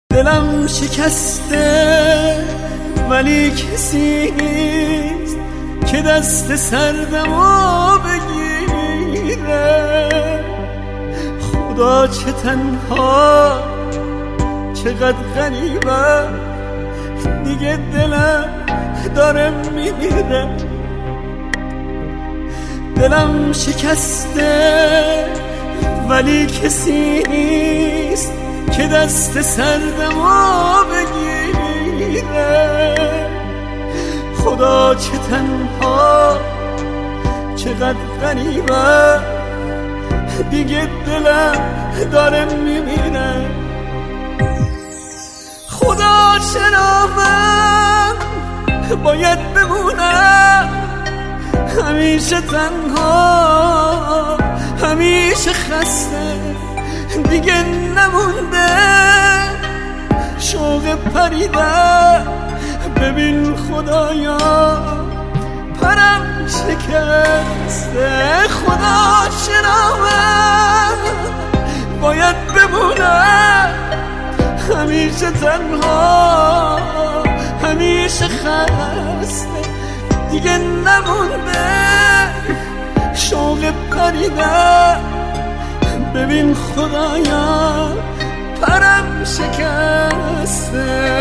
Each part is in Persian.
دلم شکسته ولی کسی نیست که دست سردمو بگیره. خدا چه تنها چقدر غریبه، دیگه دلم داره میمیره. دلم شکسته ولی کسی نیست که دست سردمو بگیره. خدا چه تنها چقدر غریبه، دیگه دلم داره میمیره. خدا چرا من باید بمونم همیشه تنها، همیشه خسته، دیگه نمونده شوق پریدن. ببین خدایا پرم شکسته. خدا چرا من باید بمونم همیشه تنها، همیشه خسته، دیگه نمونده شوق پریدن. ببین خدایا پرم شکسته.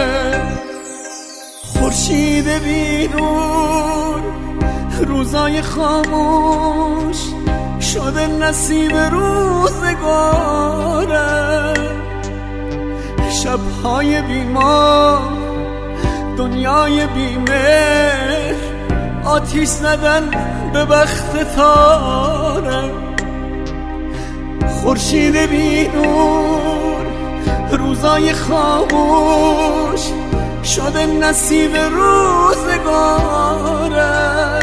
خورشید بیرون روزای خاموش شده نصیب روزگاره. شبهای بیمار دنیای بیمهر آتیش زدن به بخت تاره. خورشید بیرون روزای خاموش شده نصیب روزگاره.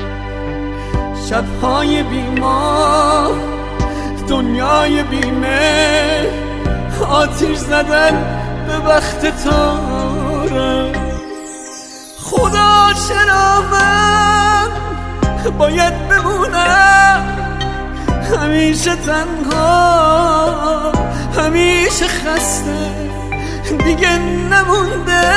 شبهای بیمار دنیای بیمه آتیش زدن به بخت تاره. خدا چرا من باید بمونم همیشه تنها، همیشه خسته، دیگه نمونده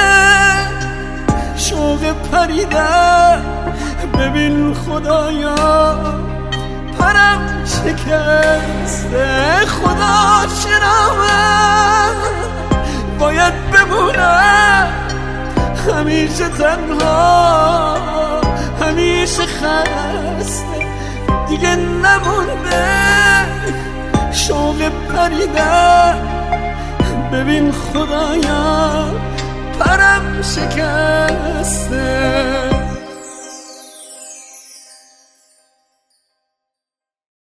شوق پریدن. ببین خدایا پرم شکسته. خدا چرا من باید بمونم همیشه تنها، همیشه خسته، دیگه نمونده شوق پریدن. ببین خدایا پرم شکسته.